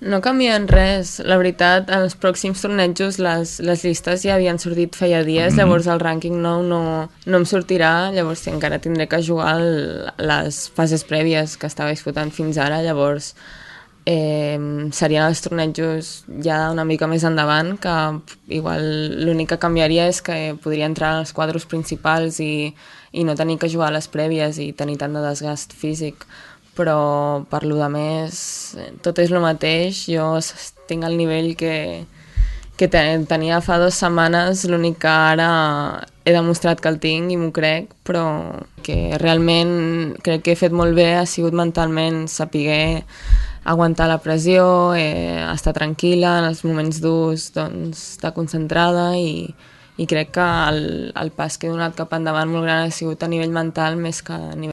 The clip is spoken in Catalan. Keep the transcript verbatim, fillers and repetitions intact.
No canvien res. La veritat, en els pròxims tornejos les, les llistes ja havien sortit feia dies, Mm -hmm. llavors el rànquing nou no, no em sortirà, llavors sí, encara tindré que jugar el, les fases prèvies que estava disputant fins ara, llavors eh, serien els tornejos ja una mica més endavant, que igual l'únic que canviaria és que podria entrar als quadros principals i, i no tenir que jugar a les prèvies i tenir tant de desgast físic, però per lo de més tot és el mateix. Jo tinc el nivell que, que tenia fa dues setmanes, l'únic que ara he demostrat que el tinc i m'ho crec, però que realment crec que he fet molt bé ha sigut mentalment saber aguantar la pressió, eh, estar tranquil·la en els moments durs, doncs, estar concentrada i, i crec que el, el pas que he donat cap endavant molt gran ha sigut a nivell mental més que a nivell